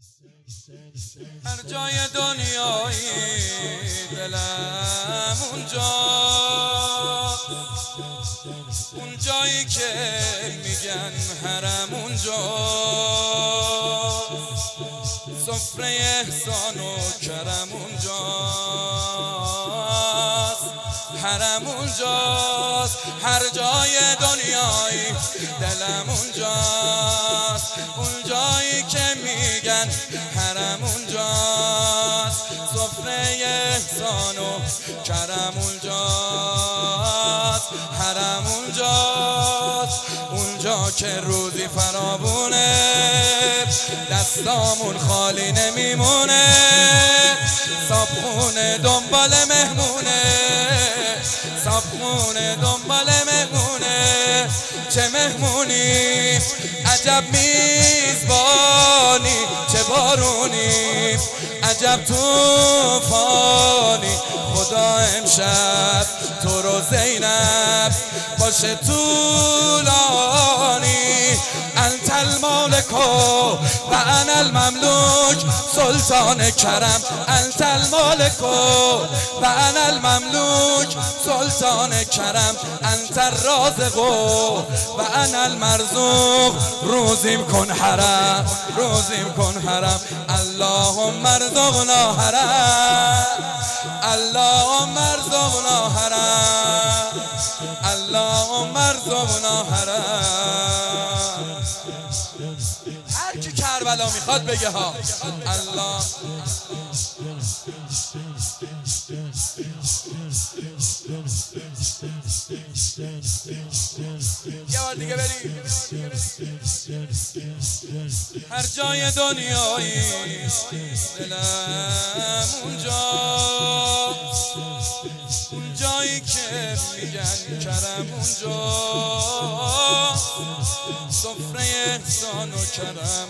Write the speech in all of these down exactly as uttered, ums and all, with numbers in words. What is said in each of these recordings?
هر جای دنیایی دلم اونجا، اون جایی که میگن حرم اونجا، سفره احسان و کرم اونجاست، حرم اونجاست. هر جای دنیایی دلم اونجاست، اون جایی که میگن حرم اونجاست، سفره احسان و کرم اونجاست، حرم اونجاست. اونجا که روزی فراوونه، دستامون خالی نمیمونه، صابخونه دنبال مهمونه، صابخونه دنبال مهمونه. چه مهمونی، عجب میزبانی، چه بارونی، عجب توفانی. خدا امشب تو رو زینب باشه طولانی. انت المالک و انا المملوک، سلطان کرم. انت المالک و انا المملوک، سلطان کرم. انت الرازق و انا المرزوق، روزیم کن حرم، روزیم کن حرم. اللهم ارزقنا حرم، اللهم ارزقنا حرم، اللهم ارزقنا حرم. هر کی کربلا میخواد بگه ها الله. یه بار دیگه بریم. هر جای دنیایی دلم اونجا، اون جایی که میگن کرم اونجا، سفره احسان و کرم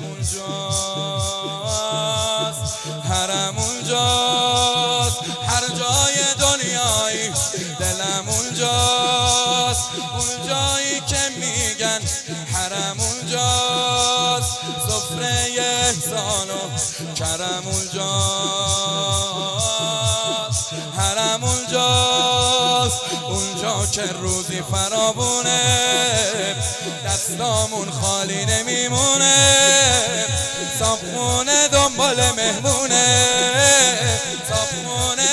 اونجاست، حرم اونجاست. هر جای دنیایی دلم اونجاست، اون جایی که میگن حرم اونجاست، سفره احسان و کرم اونجاست، حرم اونجاست. اونجا که روزی فراوونه، دستامون خالی نمیمونه، صابخونه دنبال مهمونه، صابخونه.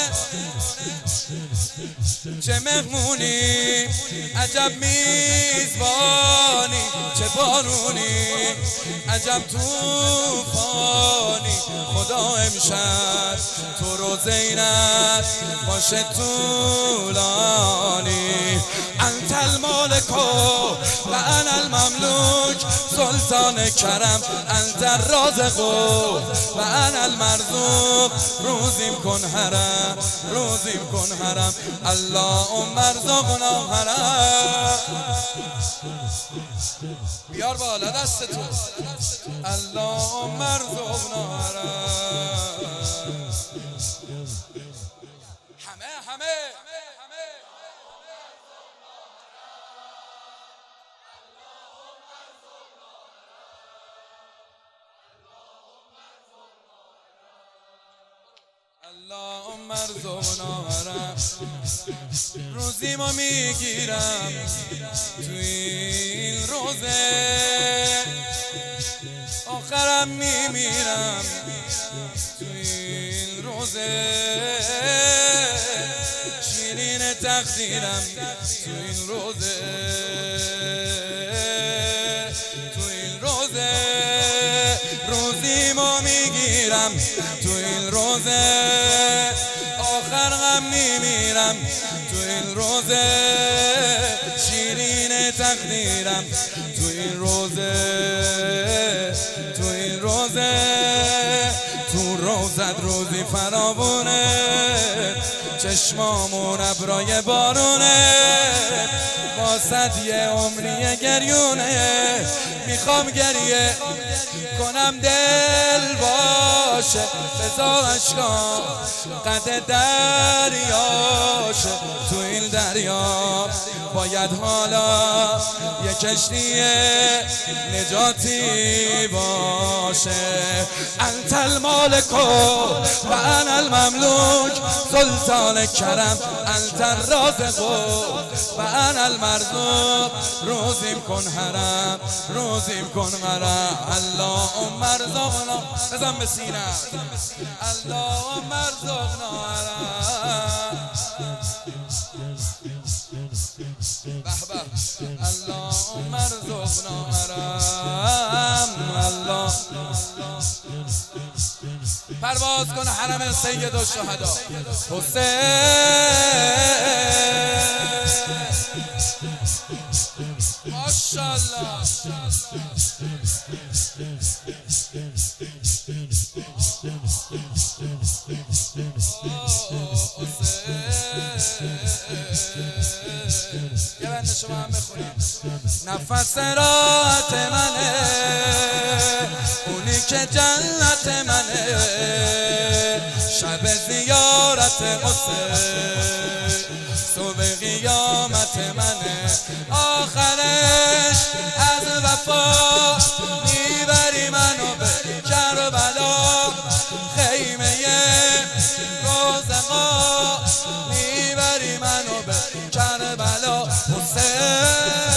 چه مهمونی، عجب میزبانی، چه بارونی، عجب توفانی. خدا امشب تو رو زینب باشه طولانی. انت المالک و انا المملوک، سلطان کرم. انت الرازق و انا المرزوق، روزیم کن حرم، روزیم کن حرم. اللهم ارزقنا حرم. بیار بالا دست تو. اللهم ارزقنا حرم. همه همه اللهم ارزقنا حرم. روزی ما میگیرم تو این روزه، آخرم میمیرم تو این روزه. شیرین تقدیرم تو این روزه، تو این روزه. روزی ما میگیرم تو این روزه، آخر غم میمیرم تو این روزه. شیرین تقدیرم تو این روزه، تو این روزه. تو روزت روزی فراوونه، چشمامون ابرای بارونه، واسد یه عمری گریونه. میخوام گریه کنم دل باش دریاشه بزا اشکام قد دریاشه تو این دریا باید حالا یک کشتی نجاتی باشه. انت المالک و انا المملوک سلطان کرم انت الرازق و انا المرزوق روزیم کن حرم روزیم کن مرم اللهم ارزقنا بزن به سینه اللهم ارزقنا حرم بحبه اللهم ارزقنا حرم الله پرواز کن حرم سید الشهدا حسین ماشاءالله یه بند شما هم بخونیم. نفس راحت منه اونی که جنت منه شب زیارت حسین صبح قیامت منه آخرش از وفا میبری منو به کربلا خیمه روزقا میبری منو به کربلا حسین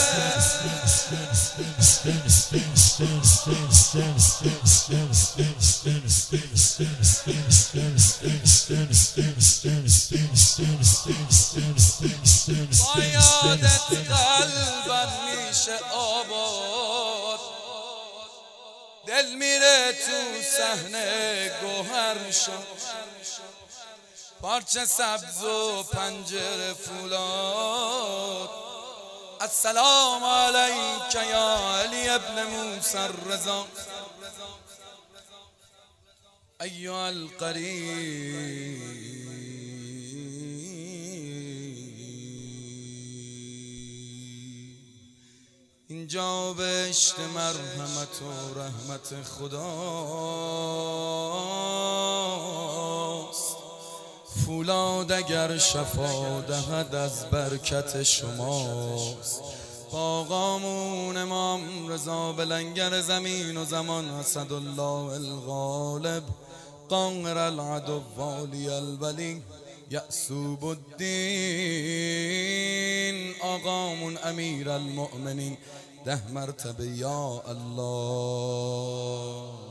با یادت قلبم میشه آباد دل میره تو صحنه گوهر شد پارچه سبز و پنجره فولاد السلام علیک یا علی ابن موسی الرضا ایها القریب اینجا بهشت مرحمت و رحمت خداست فولاد اگر شفا دهد از برکت شماست آقامون امام رضا به لنگر زمین و زمان اسدالله الغالب قاهر العدو والی الولی یعصوب الدین آقامون امیر المؤمنین ده مرتبه یا الله.